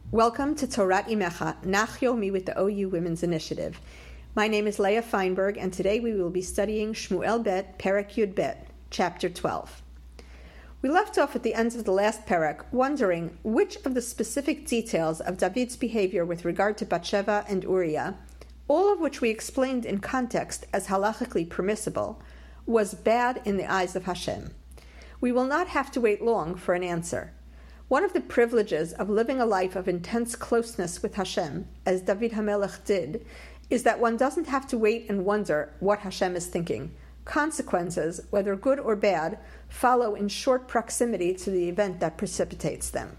Welcome to Torat Imecha, Nach Yomi with the OU Women's Initiative. My name is Leah Feinberg, and today we will be studying Shmuel Bet, Perek Yud Bet, Chapter 12. We left off at the end of the last Perek, wondering which of the specific details of David's behavior with regard to Bathsheba and Uriah, all of which we explained in context as halachically permissible, was bad in the eyes of Hashem. We will not have to wait long for an answer. One of the privileges of living a life of intense closeness with Hashem, as David HaMelech did, is that one doesn't have to wait and wonder what Hashem is thinking. Consequences, whether good or bad, follow in short proximity to the event that precipitates them.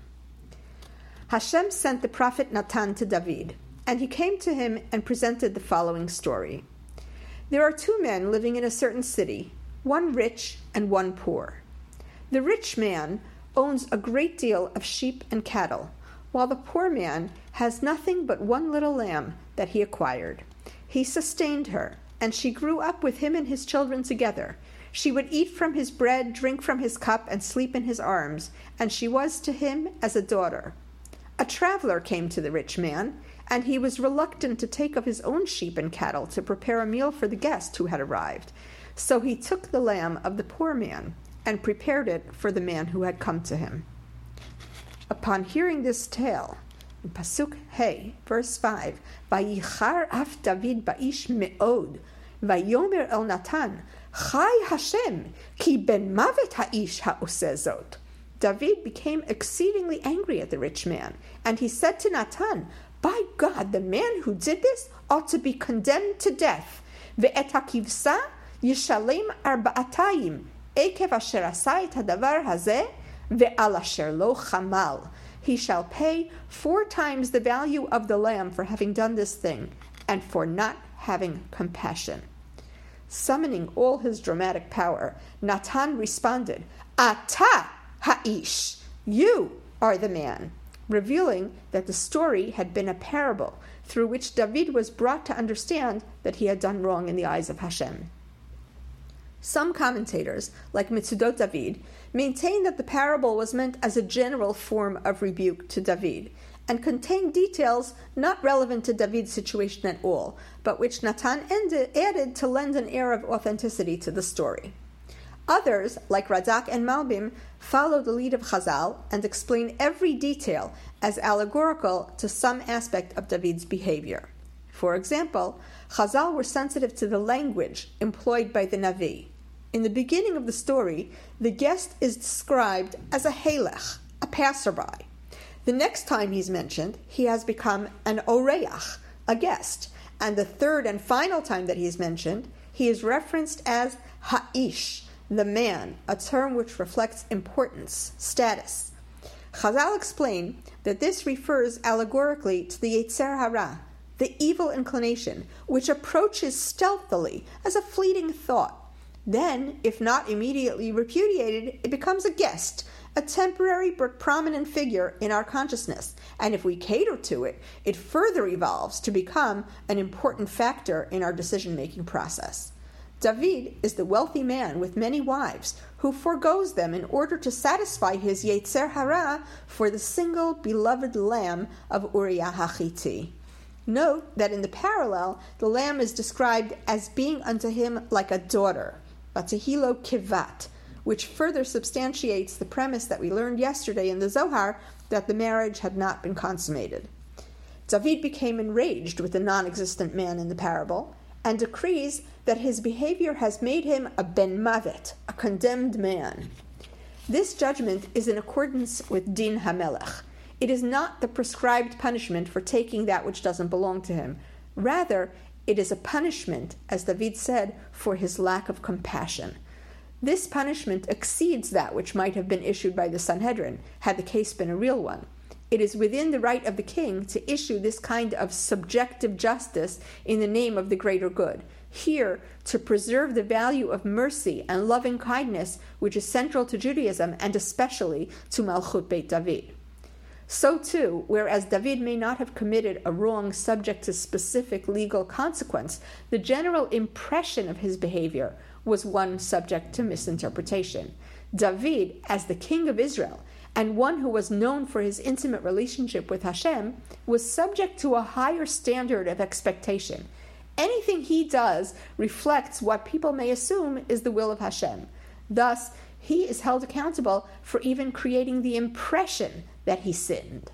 Hashem sent the prophet Natan to David, and he came to him and presented the following story. There are two men living in a certain city, one rich and one poor. The rich man owns a great deal of sheep and cattle, while the poor man has nothing but one little lamb that he acquired. He sustained her, and she grew up with him and his children together. She would eat from his bread, drink from his cup, and sleep in his arms, and she was to him as a daughter. A traveler came to the rich man, and he was reluctant to take of his own sheep and cattle to prepare a meal for the guest who had arrived. So he took the lamb of the poor man and prepared it for the man who had come to him. Upon hearing this tale, in Pasuk Hey, verse 5, Vayichar af David ba'ish me'od, Vayomer el Natan, Chai Hashem, ki ben mavet ha'ish ha'oseh zot. David became exceedingly angry at the rich man, and he said to Natan, by God, the man who did this ought to be condemned to death. Ve'et ha'kivsa yishalem arba'atayim, Ekev asher asa et hadavar hazeh ve'al asher lo chamal. He shall pay 4 times the value of the lamb for having done this thing, and for not having compassion. Summoning all his dramatic power, Natan responded, Ata ha'ish, you are the man, revealing that the story had been a parable through which David was brought to understand that he had done wrong in the eyes of Hashem. Some commentators, like Mitzudot David, maintain that the parable was meant as a general form of rebuke to David, and contained details not relevant to David's situation at all, but which Natan added to lend an air of authenticity to the story. Others, like Radak and Malbim, follow the lead of Chazal and explain every detail as allegorical to some aspect of David's behavior. For example, Chazal were sensitive to the language employed by the Navi. In the beginning of the story, the guest is described as a halech, a passerby. The next time he's mentioned, he has become an oreach, a guest. And the third and final time that he's mentioned, he is referenced as ha'ish, the man, a term which reflects importance, status. Chazal explain that this refers allegorically to the Yetzer Hara, the evil inclination, which approaches stealthily as a fleeting thought. Then, if not immediately repudiated, it becomes a guest, a temporary but prominent figure in our consciousness, and if we cater to it, it further evolves to become an important factor in our decision-making process. David is the wealthy man with many wives who forgoes them in order to satisfy his Yetzer Hara for the single beloved lamb of Uriah HaChiti. Note that in the parallel, the lamb is described as being unto him like a daughter, Batehilo Kivat, which further substantiates the premise that we learned yesterday in the Zohar that the marriage had not been consummated. David became enraged with the non-existent man in the parable and decrees that his behavior has made him a ben mavet, a condemned man. This judgment is in accordance with Din HaMelech. It is not the prescribed punishment for taking that which doesn't belong to him. Rather, it is a punishment, as David said, for his lack of compassion. This punishment exceeds that which might have been issued by the Sanhedrin, had the case been a real one. It is within the right of the king to issue this kind of subjective justice in the name of the greater good. Here, to preserve the value of mercy and loving kindness, which is central to Judaism and especially to Malchut Beit David. So too, whereas David may not have committed a wrong subject to specific legal consequence, the general impression of his behavior was one subject to misinterpretation. David, as the king of Israel, and one who was known for his intimate relationship with Hashem, was subject to a higher standard of expectation. Anything he does reflects what people may assume is the will of Hashem. Thus, he is held accountable for even creating the impression that he sinned.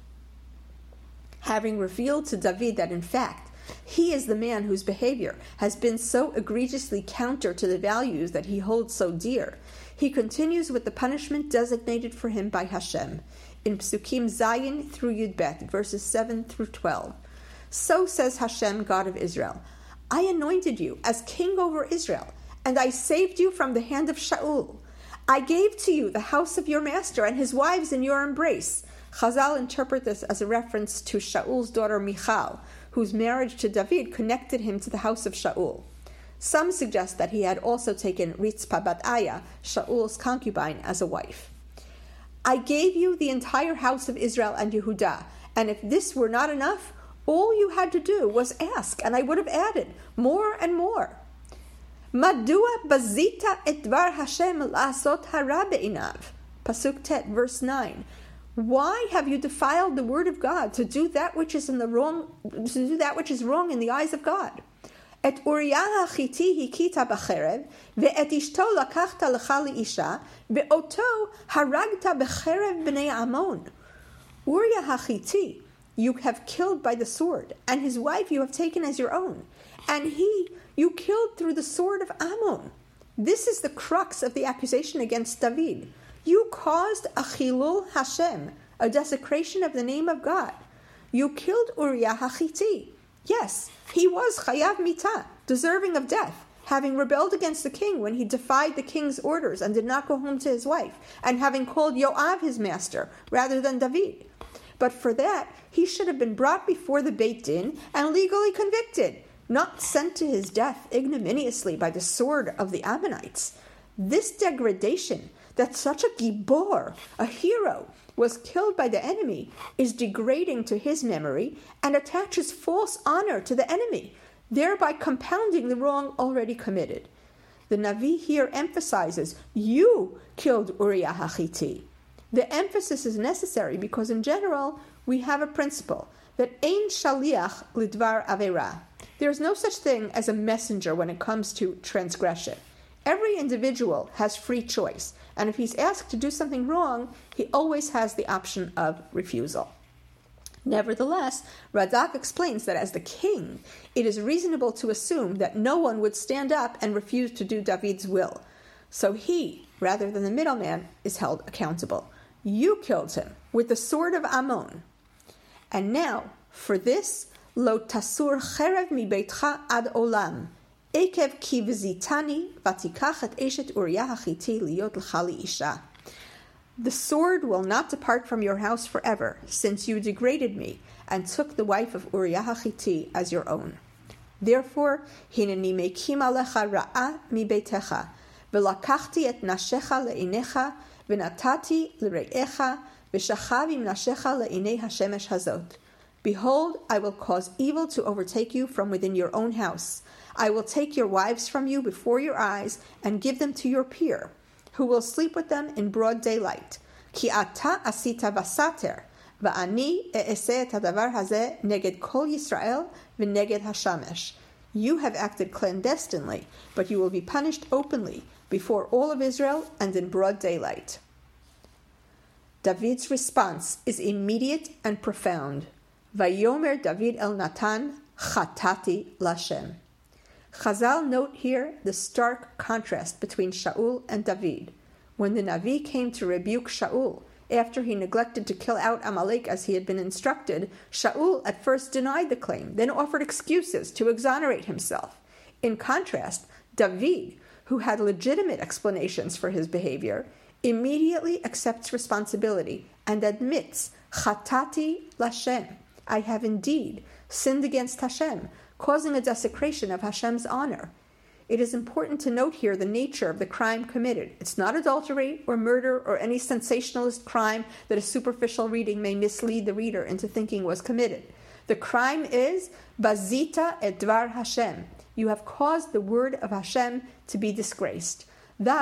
Having revealed to David that in fact he is the man whose behavior has been so egregiously counter to the values that he holds so dear, he continues with the punishment designated for him by Hashem in Psukim Zayin through Yudbet, verses 7 through 12. So says Hashem, God of Israel, I anointed you as king over Israel, and I saved you from the hand of Shaul. I gave to you the house of your master and his wives in your embrace. Chazal interpret this as a reference to Shaul's daughter Michal, whose marriage to David connected him to the house of Shaul. Some suggest that he had also taken Ritzpah bat Aya, Shaul's concubine, as a wife. I gave you the entire house of Israel and Yehudah, and if this were not enough, all you had to do was ask, and I would have added more and more. Madua bazita et dvar Hashem la'asot hara be'inav. Pasuk Tet, verse 9. Why have you defiled the word of God to do that which is wrong in the eyes of God? Et Uriah HaChiti hikita b'cherev, ve'et ishto lakachta lecha li'isha, ve'oto haragta b'cherev b'nei Ammon. Uriah HaChiti you have killed by the sword, and his wife you have taken as your own, and you killed through the sword of Ammon. This is the crux of the accusation against David. You caused a chilul Hashem, a desecration of the name of God. You killed Uriah HaChiti. Yes, he was chayav mitah, deserving of death, having rebelled against the king when he defied the king's orders and did not go home to his wife, and having called Yoav his master rather than David. But for that, he should have been brought before the Beit Din and legally convicted, not sent to his death ignominiously by the sword of the Ammonites. This degradation, that such a gibor, a hero, was killed by the enemy, is degrading to his memory and attaches false honor to the enemy, thereby compounding the wrong already committed. The Navi here emphasizes, you killed Uriah HaChiti. The emphasis is necessary because in general, we have a principle that ein shaliach lidvar avera. There is no such thing as a messenger when it comes to transgression. Every individual has free choice, and if he's asked to do something wrong, he always has the option of refusal. Nevertheless, Radak explains that as the king, it is reasonable to assume that no one would stand up and refuse to do David's will. So he, rather than the middleman, is held accountable. You killed him with the sword of Ammon. And now, for this, lo tasur cherev mi beitcha ad olam, ekev ki vizitani vatikach et eshet Uriah HaChiti liot l'cha li'isha. The sword will not depart from your house forever, since you degraded me and took the wife of Uriah HaChiti as your own. Therefore, hineni mekim alecha ra'a mi beitecha, velakachti et nashecha le'inecha, v'natati l're'echa, v'shachav im nashecha le'inei hashemesh hazot. Behold, I will cause evil to overtake you from within your own house. I will take your wives from you before your eyes and give them to your peer, who will sleep with them in broad daylight. Ki ata asita vasater, va'ani e'eseh et hadavar hazeh neged kol Yisrael v'neged hashamesh. You have acted clandestinely, but you will be punished openly before all of Israel and in broad daylight. David's response is immediate and profound. Vayomer David el Natan, chatati lashem. Chazal note here the stark contrast between Shaul and David. When the Navi came to rebuke Shaul, after he neglected to kill out Amalek as he had been instructed, Shaul at first denied the claim, then offered excuses to exonerate himself. In contrast, David, who had legitimate explanations for his behavior, immediately accepts responsibility and admits, Chatati Lashem, I have indeed sinned against Hashem, causing a desecration of Hashem's honor. It is important to note here the nature of the crime committed. It's not adultery or murder or any sensationalist crime that a superficial reading may mislead the reader into thinking was committed. The crime is Bazita et Dvar Hashem. You have caused the word of Hashem to be disgraced. Thus,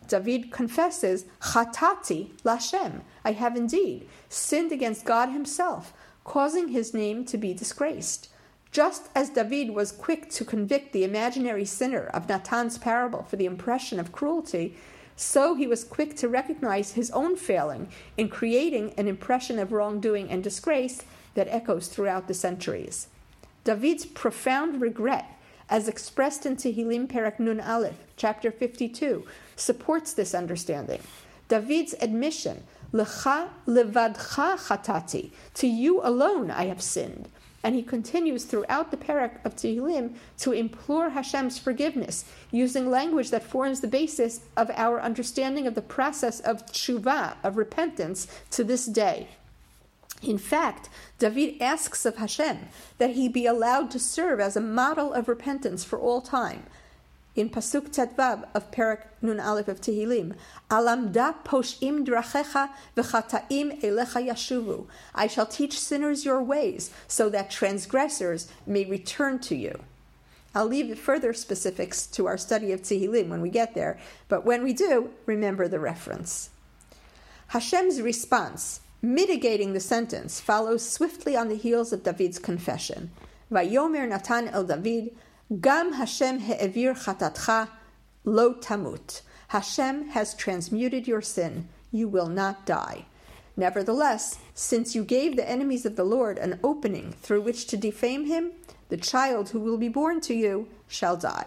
David confesses, Chatati Lashem, I have indeed sinned against God himself, causing his name to be disgraced. Just as David was quick to convict the imaginary sinner of Natan's parable for the impression of cruelty, so he was quick to recognize his own failing in creating an impression of wrongdoing and disgrace that echoes throughout the centuries. David's profound regret, as expressed in Tehillim Perek Nun Aleph, chapter 52, supports this understanding. David's admission, Lecha levadcha chatati, to you alone I have sinned. And he continues throughout the Perek of Tehillim to implore Hashem's forgiveness, using language that forms the basis of our understanding of the process of tshuva, of repentance, to this day. In fact, David asks of Hashem that he be allowed to serve as a model of repentance for all time. In Pasuk Tetvav of Perek Nun Aleph of Tehillim, Alamda poshim drachecha v'chataim elecha yashuvu. I shall teach sinners your ways, so that transgressors may return to you. I'll leave further specifics to our study of Tehillim when we get there, but when we do, remember the reference. Hashem's response, mitigating the sentence, follows swiftly on the heels of David's confession. Vayomer Natan el David, Gam Hashem he'evir chatatcha lo tamut. Hashem has transmuted your sin. You will not die. Nevertheless, since you gave the enemies of the Lord an opening through which to defame him, the child who will be born to you shall die.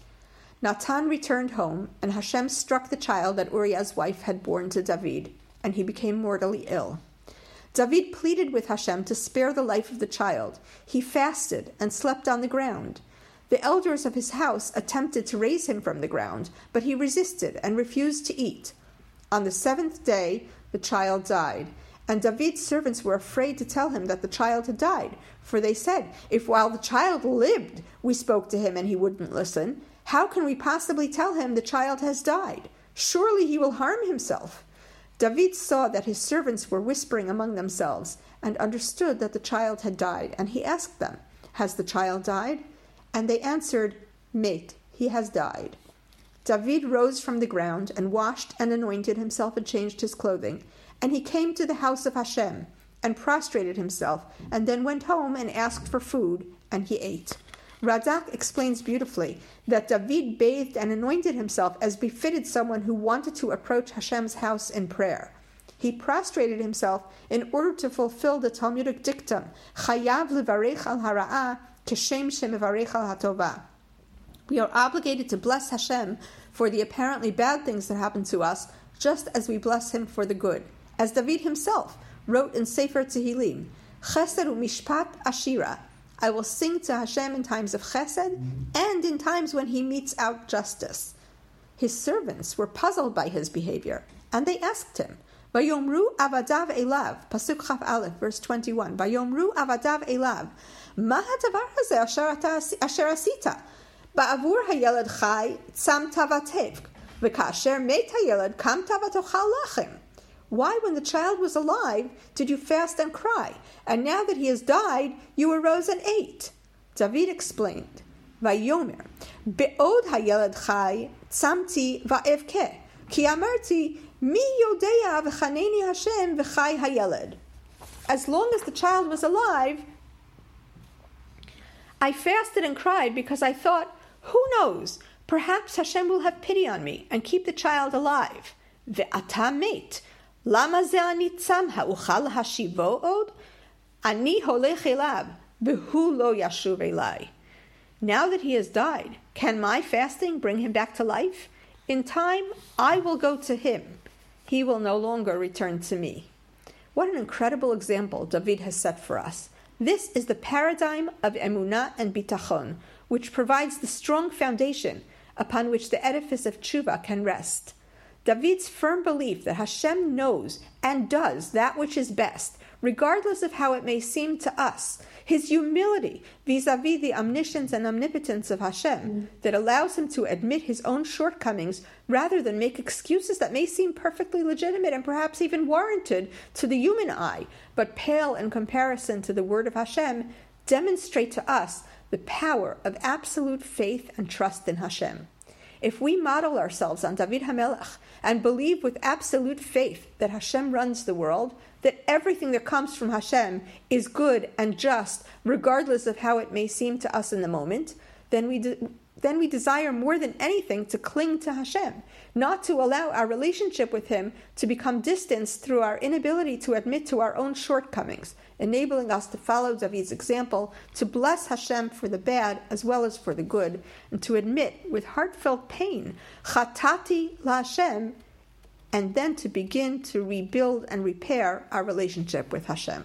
Natan returned home, and Hashem struck the child that Uriah's wife had borne to David, and he became mortally ill. David pleaded with Hashem to spare the life of the child. He fasted and slept on the ground. The elders of his house attempted to raise him from the ground, but he resisted and refused to eat. On the seventh day, the child died, and David's servants were afraid to tell him that the child had died, for they said, if while the child lived we spoke to him and he wouldn't listen, how can we possibly tell him the child has died? Surely he will harm himself. David saw that his servants were whispering among themselves and understood that the child had died, and he asked them, has the child died? And they answered, Mate, he has died. David rose from the ground and washed and anointed himself and changed his clothing. And he came to the house of Hashem and prostrated himself, and then went home and asked for food, and he ate. Radak explains beautifully that David bathed and anointed himself as befitted someone who wanted to approach Hashem's house in prayer. He prostrated himself in order to fulfill the Talmudic dictum, Chayav levarech al hara'ah Keshem shemevarech al hatova. We are obligated to bless Hashem for the apparently bad things that happen to us, just as we bless him for the good. As David himself wrote in Sefer Tehillim, Chesed u'mishpat ashira. I will sing to Hashem in times of chesed and in times when he metes out justice. His servants were puzzled by his behavior, and they asked him, Vayomru avadav elav, Pasuk Chaf Aleph, verse 21, Vayomru avadav elav, Ma hadavar hazeh asher asita? Ba'avur hayelad chai tzam tavatev, v'kasher meit hayelad kam tavatochal lachem. Why, when the child was alive, did you fast and cry, and now that he has died, you arose and ate? David explained, Vayomer, Be'od hayelad chai tzamti va'evke, ki amarti, mi yodea v'chaneni Hashem v'chai hayelad. As long as the child was alive, I fasted and cried because I thought, who knows, perhaps Hashem will have pity on me and keep the child alive. Ve'ata met. Lama ze ani tzam ha'uchal hashivo od? Ani holech elav, v'hu lo yashuv elai. Now that he has died, can my fasting bring him back to life? In time, I will go to him. He will no longer return to me. What an incredible example David has set for us. This is the paradigm of emunah and bitachon, which provides the strong foundation upon which the edifice of tshuva can rest. David's firm belief that Hashem knows and does that which is best, regardless of how it may seem to us, his humility vis-a-vis the omniscience and omnipotence of Hashem that allows him to admit his own shortcomings rather than make excuses that may seem perfectly legitimate and perhaps even warranted to the human eye, but pale in comparison to the word of Hashem, demonstrate to us the power of absolute faith and trust in Hashem. If we model ourselves on David HaMelech and believe with absolute faith that Hashem runs the world, that everything that comes from Hashem is good and just, regardless of how it may seem to us in the moment, then we desire more than anything to cling to Hashem, not to allow our relationship with Him to become distanced through our inability to admit to our own shortcomings, enabling us to follow David's example, to bless Hashem for the bad as well as for the good, and to admit with heartfelt pain, Chatati la Hashem, and then to begin to rebuild and repair our relationship with Hashem.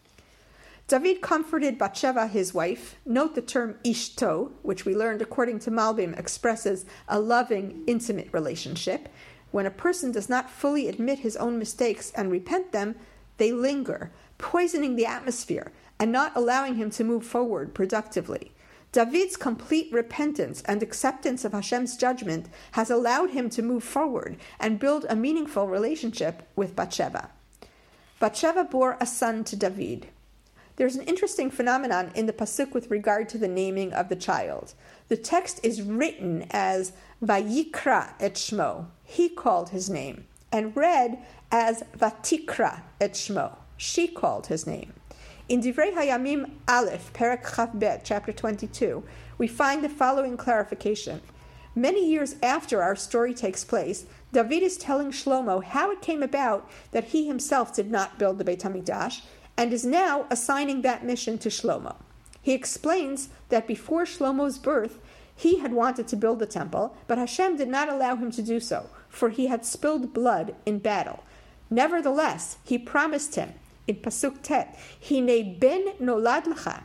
David comforted Bathsheba, his wife. Note the term ishto, which we learned according to Malbim expresses a loving, intimate relationship. When a person does not fully admit his own mistakes and repent them, they linger, poisoning the atmosphere and not allowing him to move forward productively. David's complete repentance and acceptance of Hashem's judgment has allowed him to move forward and build a meaningful relationship with Bathsheba. Bathsheba bore a son to David. There's an interesting phenomenon in the pasuk with regard to the naming of the child. The text is written as Vayikra et Shmo, he called his name, and read as Vatikra et Shmo, she called his name. In Divrei Hayamim Aleph, Perek Chaf Bet, chapter 22, we find the following clarification. Many years after our story takes place, David is telling Shlomo how it came about that he himself did not build the Beit HaMikdash, and is now assigning that mission to Shlomo. He explains that before Shlomo's birth, he had wanted to build the temple, but Hashem did not allow him to do so, for he had spilled blood in battle. Nevertheless, he promised him, in Pasuk Tet, Hine ben nolad lecha,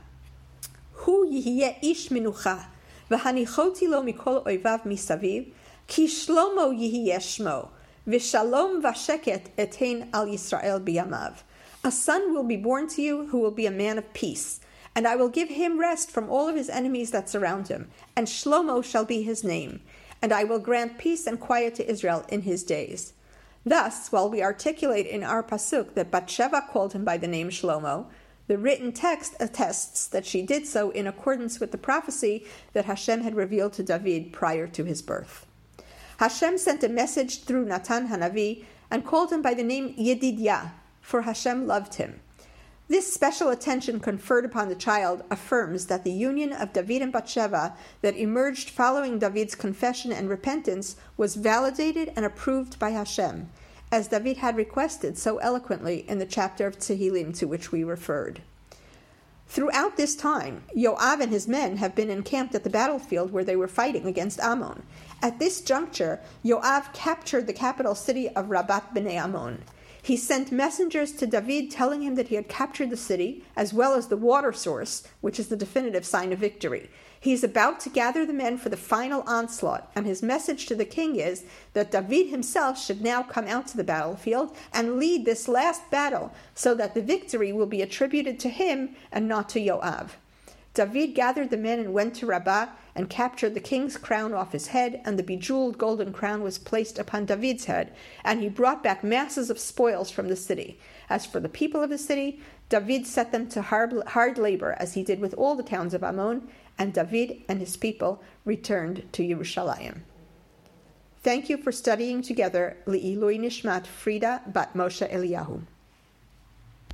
hu yihye ish minucha, v'hanichoti lo mikol oivav misaviv, ki Shlomo yihye shmo, v'shalom v'sheket etein al Yisrael biyamav. A son will be born to you who will be a man of peace, and I will give him rest from all of his enemies that surround him, and Shlomo shall be his name, and I will grant peace and quiet to Israel in his days. Thus, while we articulate in our pasuk that Bathsheba called him by the name Shlomo, the written text attests that she did so in accordance with the prophecy that Hashem had revealed to David prior to his birth. Hashem sent a message through Natan Hanavi and called him by the name Yedidyah, for Hashem loved him. This special attention conferred upon the child affirms that the union of David and Bathsheba that emerged following David's confession and repentance was validated and approved by Hashem, as David had requested so eloquently in the chapter of Tehillim to which we referred. Throughout this time, Yoav and his men have been encamped at the battlefield where they were fighting against Ammon. At this juncture, Yoav captured the capital city of Rabat Bnei Ammon. He sent messengers to David telling him that he had captured the city, as well as the water source, which is the definitive sign of victory. He is about to gather the men for the final onslaught, and his message to the king is that David himself should now come out to the battlefield and lead this last battle, so that the victory will be attributed to him and not to Yoav. David gathered the men and went to Rabbah and captured the king's crown off his head, and the bejeweled golden crown was placed upon David's head, and he brought back masses of spoils from the city. As for the people of the city, David set them to hard labor, as he did with all the towns of Ammon, and David and his people returned to Yerushalayim. Thank you for studying together Le'ilui Nishmat Frida Bat Moshe Eliyahu.